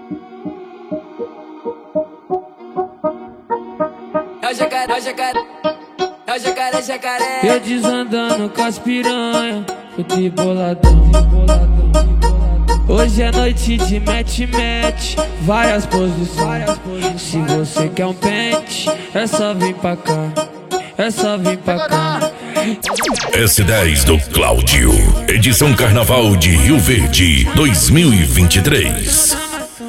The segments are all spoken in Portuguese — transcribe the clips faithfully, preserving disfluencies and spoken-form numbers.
É o jacaré, é o jacaré, é o jacaré, jacaré. Eu desandando com as piranha, fui boladão, boladão. Hoje é noite de match-match, várias posições. Se você quer um pente, é só vir pra cá, é só vir pra cá. S dez do Cláudio, edição Carnaval de Rio Verde dois mil e vinte e três.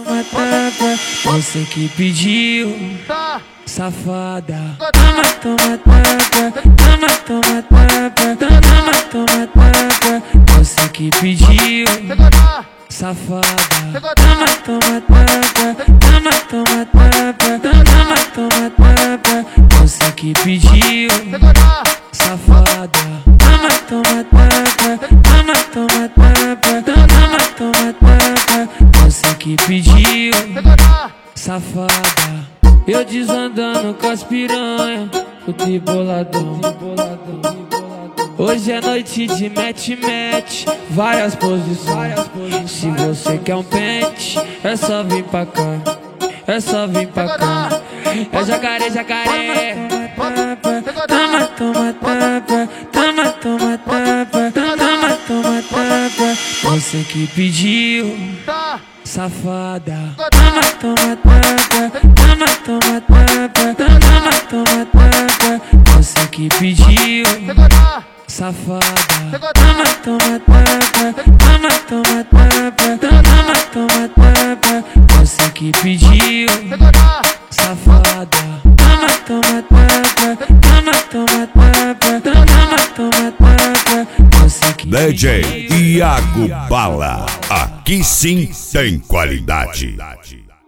Você que pediu, safada. Toma, toma, tapa, toma, toma, tapa, toma, toma, tapa. Você que pediu, safada. Toma, toma, tapa, toma, toma, tapa, toma, toma, tapa. Você que pediu, safada. Toma, toma, tapa, toma, toma, tapa, toma, toma, tapa. Você que pediu, safada. Eu desandando com as piranha, fui boladão. Hoje é noite de match-match, várias posições. Se você quer um pente, é só vir pra cá, é só vir pra cá. É jacaré, jacaré. Toma, toma, tapa, toma, toma, tapa, toma, toma, tapa. Você que pediu, safada. Toma, toma, tapa, toma, toma, tapa, toma, toma, tapa. Você que pediu, safada. Toma, toma, tapa, toma, toma, tapa, toma, toma, tapa. Você que pediu, safada. Toma, toma, tapa, toma, toma, tapa, toma, toma, tapa. Você que D J Iago Bala, aqui sim tem qualidade.